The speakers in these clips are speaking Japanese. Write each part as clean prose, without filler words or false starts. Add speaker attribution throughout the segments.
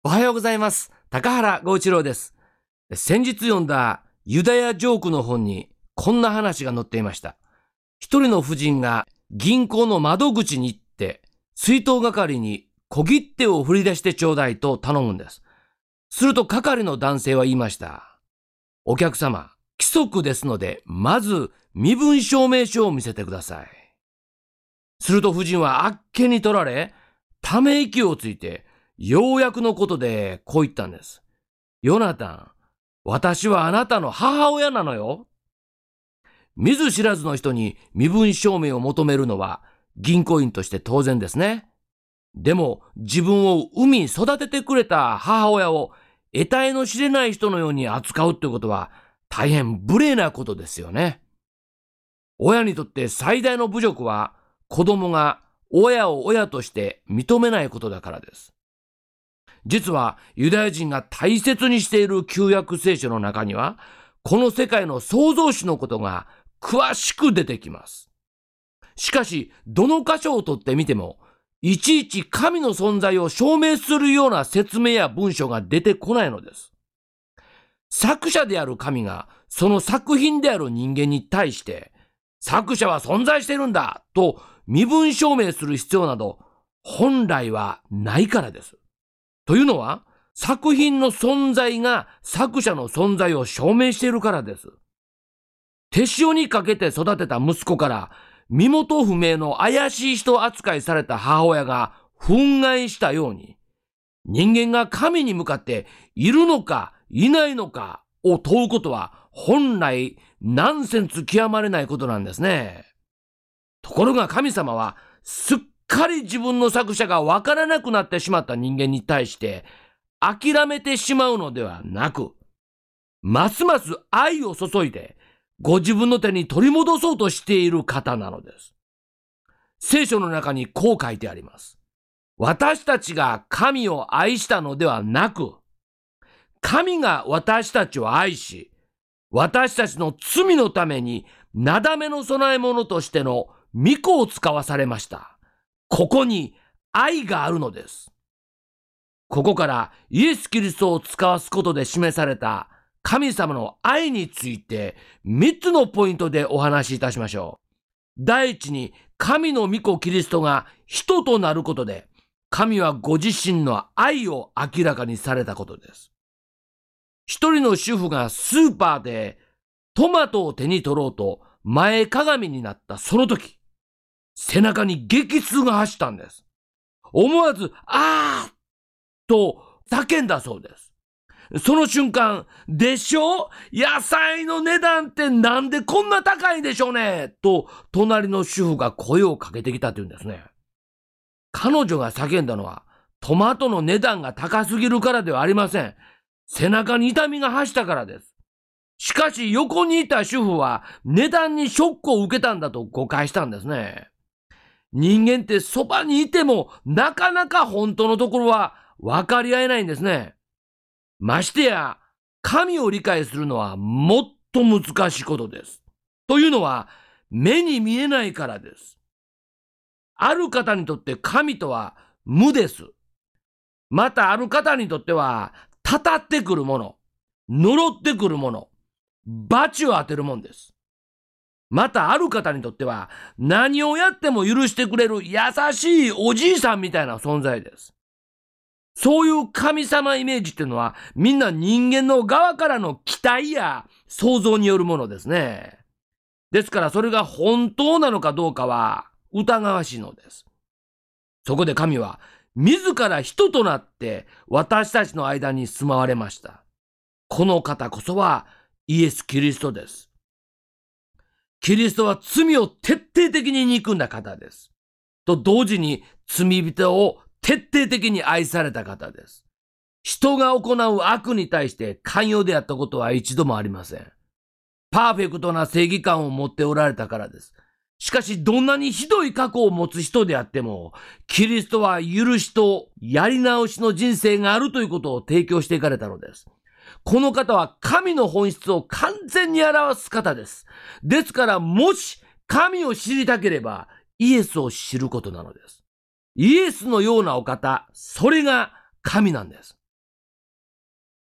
Speaker 1: おはようございます。高原剛一郎です。先日読んだユダヤジョークの本にこんな話が載っていました。一人の婦人が銀行の窓口に行って出納係に小切手を振り出してちょうだいと頼むんです。すると係の男性は言いました。お客様、規則ですのでまず身分証明書を見せてください。すると婦人はあっけに取られ、ため息をついてようやくのことでこう言ったんです。ヨナタン、私はあなたの母親なのよ。見ず知らずの人に身分証明を求めるのは銀行員として当然ですね。でも自分を産み育ててくれた母親を得体の知れない人のように扱うということは大変無礼なことですよね。親にとって最大の侮辱は子供が親を親として認めないことだからです。実はユダヤ人が大切にしている旧約聖書の中にはこの世界の創造主のことが詳しく出てきます。しかしどの箇所を取ってみてもいちいち神の存在を証明するような説明や文章が出てこないのです。作者である神がその作品である人間に対して作者は存在しているんだと身分証明する必要など本来はないからです。というのは作品の存在が作者の存在を証明しているからです。手塩にかけて育てた息子から身元不明の怪しい人扱いされた母親が憤慨したように、人間が神に向かっているのかいないのかを問うことは本来ナンセンス極まれないことなんですね。ところが神様はすっかり自分の作者がわからなくなってしまった人間に対して諦めてしまうのではなく、ますます愛を注いでご自分の手に取り戻そうとしている方なのです。聖書の中にこう書いてあります。私たちが神を愛したのではなく、神が私たちを愛し、私たちの罪のためになだめの供え物としての御子を使わされました。ここに愛があるのです。ここからイエス・キリストを使わすことで示された神様の愛について3つのポイントでお話しいたしましょう。第一に、神の御子キリストが人となることで、神はご自身の愛を明らかにされたことです。一人の主婦がスーパーでトマトを手に取ろうと前かがみになったその時、背中に激痛が走ったんです。思わず、あーと叫んだそうです。その瞬間、でしょ？野菜の値段ってなんでこんな高いんでしょうねと、隣の主婦が声をかけてきたというんですね。彼女が叫んだのは、トマトの値段が高すぎるからではありません。背中に痛みが走ったからです。しかし横にいた主婦は値段にショックを受けたんだと誤解したんですね。人間ってそばにいてもなかなか本当のところは分かり合えないんですね。ましてや神を理解するのはもっと難しいことです。というのは目に見えないからです。ある方にとって神とは無です。またある方にとってはたたってくるもの、呪ってくるもの、罰を当てるもんです。またある方にとっては何をやっても許してくれる優しいおじいさんみたいな存在です。そういう神様イメージっていうのはみんな人間の側からの期待や想像によるものですね。ですからそれが本当なのかどうかは疑わしいのです。そこで神は自ら人となって私たちの間に住まわれました。この方こそはイエス・キリストです。キリストは罪を徹底的に憎んだ方です。と同時に罪人を徹底的に愛された方です。人が行う悪に対して寛容であったことは一度もありません。パーフェクトな正義感を持っておられたからです。しかしどんなにひどい過去を持つ人であっても、キリストは許しとやり直しの人生があるということを提供していかれたのです。この方は神の本質を完全に表す方です。ですからもし神を知りたければイエスを知ることなのです。イエスのようなお方、それが神なんです。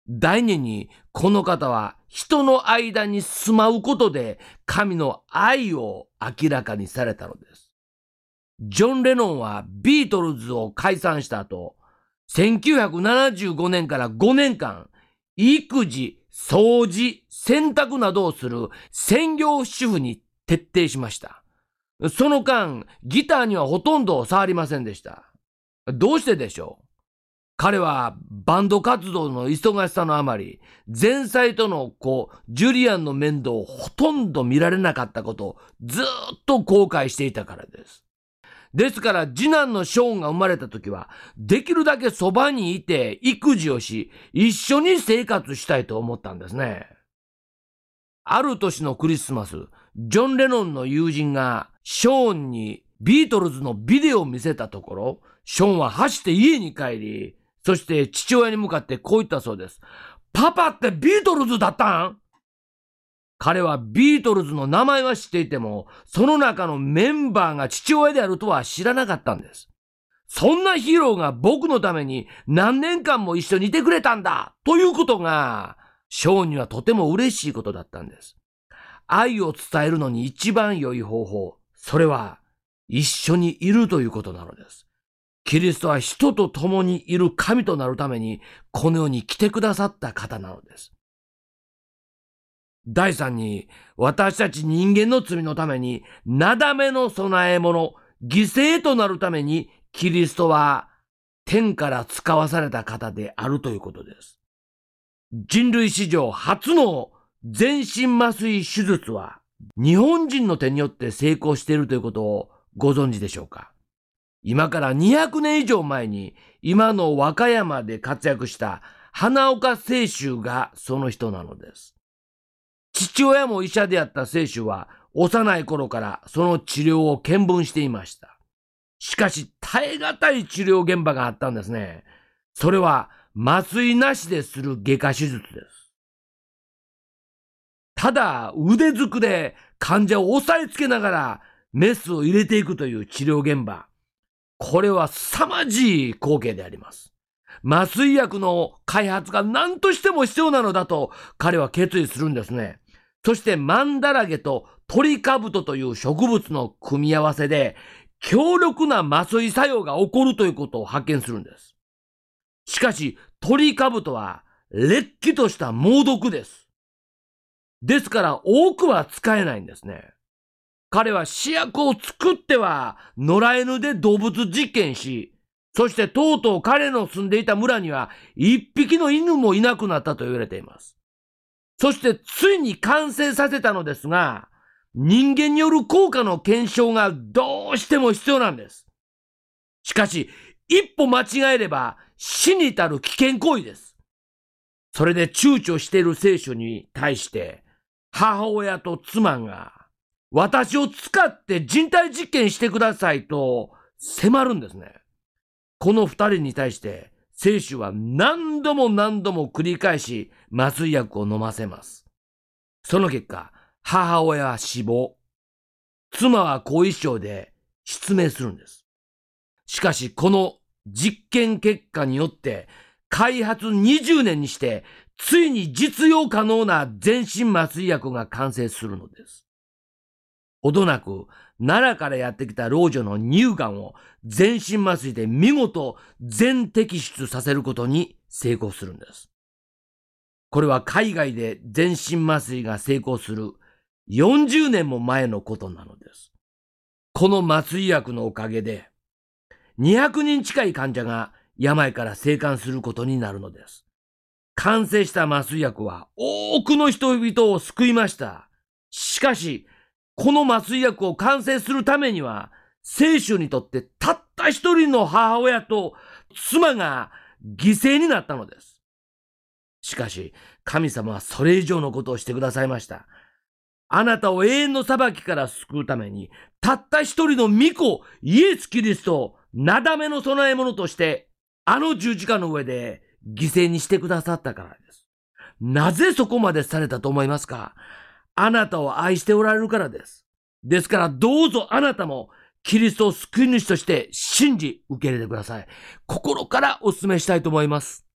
Speaker 1: 第二に、この方は人の間に住まうことで神の愛を明らかにされたのです。ジョン・レノンはビートルズを解散した後、1975年から5年間、育児、掃除、洗濯などをする専業主婦に徹底しました。その間、ギターにはほとんど触りませんでした。どうしてでしょう？彼はバンド活動の忙しさのあまり、前妻との子、ジュリアンの面倒をほとんど見られなかったことをずーっと後悔していたからです。ですから次男のショーンが生まれた時は、できるだけそばにいて育児をし、一緒に生活したいと思ったんですね。ある年のクリスマス、ジョン・レノンの友人がショーンにビートルズのビデオを見せたところ、ショーンは走って家に帰り、そして父親に向かってこう言ったそうです。パパってビートルズだったん？彼はビートルズの名前は知っていても、その中のメンバーが父親であるとは知らなかったんです。そんなヒーローが僕のために何年間も一緒にいてくれたんだということが、ショーンにはとても嬉しいことだったんです。愛を伝えるのに一番良い方法、それは一緒にいるということなのです。キリストは人と共にいる神となるためにこの世に来てくださった方なのです。第三に、私たち人間の罪のためになだめの供え物、犠牲となるためにキリストは天から使わされた方であるということです。人類史上初の全身麻酔手術は日本人の手によって成功しているということをご存知でしょうか？今から200年以上前に今の和歌山で活躍した花岡清舟がその人なのです。父親も医者であった清舟は幼い頃からその治療を見聞していました。しかし耐え難い治療現場があったんですね。それは麻酔なしでする外科手術です。ただ腕づくで患者を押さえつけながらメスを入れていくという治療現場。これは凄まじい光景であります。麻酔薬の開発が何としても必要なのだと彼は決意するんですね。そしてマンダラゲとトリカブトという植物の組み合わせで強力な麻酔作用が起こるということを発見するんです。しかしトリカブトはれっきとした猛毒です。ですから多くは使えないんですね。彼は試薬を作っては野良犬で動物実験し、そしてとうとう彼の住んでいた村には一匹の犬もいなくなったと言われています。そしてついに完成させたのですが、人間による効果の検証がどうしても必要なんです。しかし、一歩間違えれば死に至る危険行為です。それで躊躇している聖書に対して、母親と妻が、私を使って人体実験してくださいと迫るんですね。この二人に対して聖書は何度も何度も繰り返し麻酔薬を飲ませます。その結果、母親は死亡、妻は後遺症で失明するんです。しかしこの実験結果によって開発20年にしてついに実用可能な全身麻酔薬が完成するのです。ほどなく奈良からやってきた老女の乳がんを全身麻酔で見事全摘出させることに成功するんです。これは海外で全身麻酔が成功する40年も前のことなのです。この麻酔薬のおかげで200人近い患者が病から生還することになるのです。完成した麻酔薬は多くの人々を救いました。しかし、この麻酔薬を完成するためには、聖書にとってたった一人の母親と妻が犠牲になったのです。しかし、神様はそれ以上のことをしてくださいました。あなたを永遠の裁きから救うために、たった一人の御子、イエス・キリストをなだめの供え物として、あの十字架の上で犠牲にしてくださったからです。なぜそこまでされたと思いますか？あなたを愛しておられるからです。ですからどうぞあなたもキリストを救い主として信じ受け入れてください。心からお勧めしたいと思います。